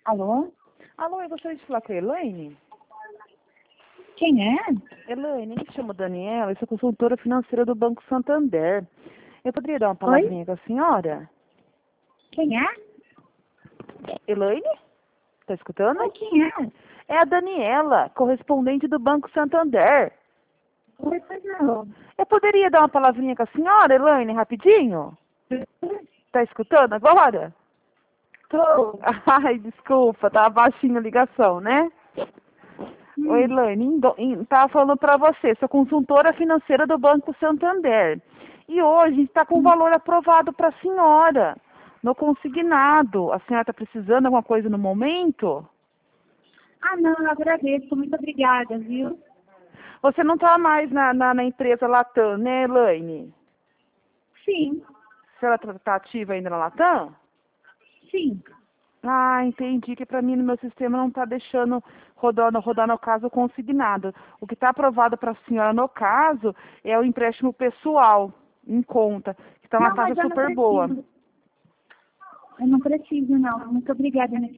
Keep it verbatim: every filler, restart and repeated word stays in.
Alô? Alô, eu gostaria de falar com a Elaine. Quem é? Elaine, me chamo Daniela, eu sou consultora financeira do Banco Santander. Eu poderia dar uma Oi? palavrinha com a senhora? Quem é? Elaine? Tá escutando? Oi, quem é? É a Daniela, correspondente do Banco Santander. Oi, pois não. Eu poderia dar uma palavrinha com a senhora, Elaine, rapidinho? Tá escutando agora? Tô. Ai, desculpa, tá baixinho a ligação, né? Oi, Hum. Elaine, indo- in- tava falando para você, sou consultora financeira do Banco Santander. E hoje está com Hum. valor aprovado para a senhora, no consignado. A senhora está precisando de alguma coisa no momento? Ah, não, eu agradeço. Muito obrigada, viu? Você não está mais na, na, na empresa Latam, né, Elaine? Sim, A senhora está ativa ainda na Latam? sim. Ah, entendi que para mim no meu sistema não está deixando rodar, rodar no caso consignado. O que está aprovado para a senhora no caso é o empréstimo pessoal em conta, que está uma Não, taxa mas eu não super boa. preciso. Eu não preciso, não. Muito obrigada,